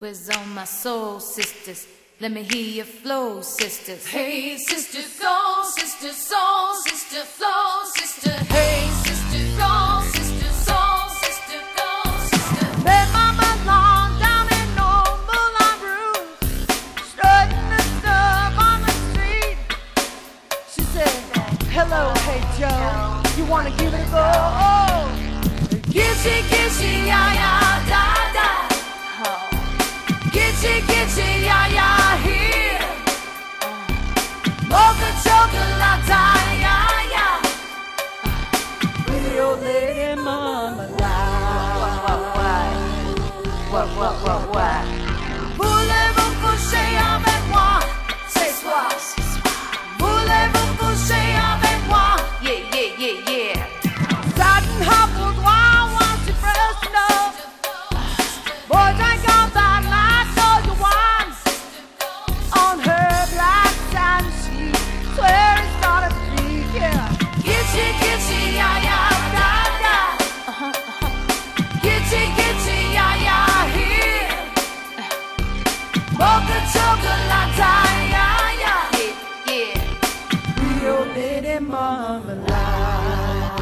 Where's all my soul sisters? Let me hear your flow, sisters. Hey, sister, flow, sister, soul, sister, flow, sister. Hey, sister, flow, sister, soul, sister, flow, sister. Met Mama Long down in old Moulin Rouge, strutting the stuff on the street. She said, hello, hey Joe, you wanna give it a go? Oh, Gitchy, gitchy, ya, ya, da, da. Gitchy, gitchy, ya, ya, here. Mocha chocolate, ya, ya. pretty old lady Mama What? Voulez-vous coucher avec moi ce soir? Voulez-vous coucher avec moi? Yeah. Satin hobbled while she pressed up. Boy, drink all that night soldier wine on her black satin sheet. Swear it started to beat, yeah. Gitchy, gitchy, ya, ya, da, da. Gitchy, gitchy, ya, ya, here. Mocha chocolate, ya, ya. Yeah. Pretty old lady Marmalade.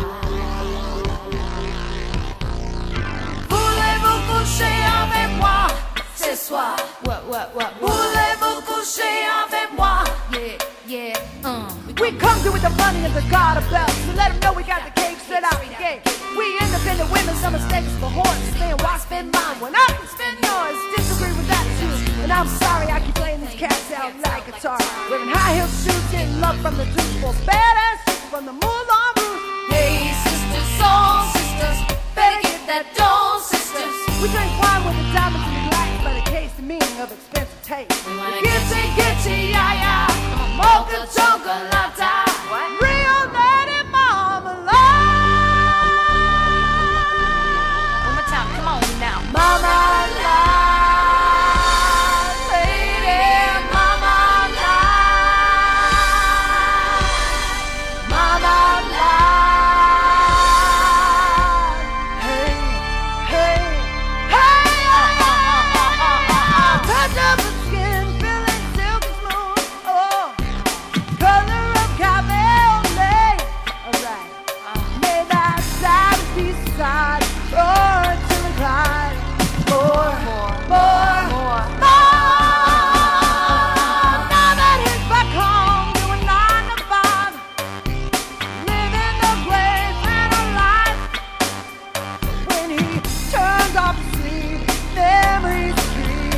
Voulez-vous coucher avec moi ce soir? What? Voulez-vous coucher avec moi? Yeah. We come to with the money and the God of bells to let them know we got the cake straight out the gate. We independent women, some mistake us for horses. Saying why spend mine when I can spend yours? Disagree with that too. And I'm sorry I keep playing these cats out like guitar. Wearing high heel shoes, getting love from the juice balls. Badass chicks from the Moulin Rouge. Hey, sisters, soul sisters, better get that dough, sisters. We drink wine with the diamonds and relax by the case, the meaning of expensive taste. Gitchy, gitchy, ya, ya. Mocha chocolate.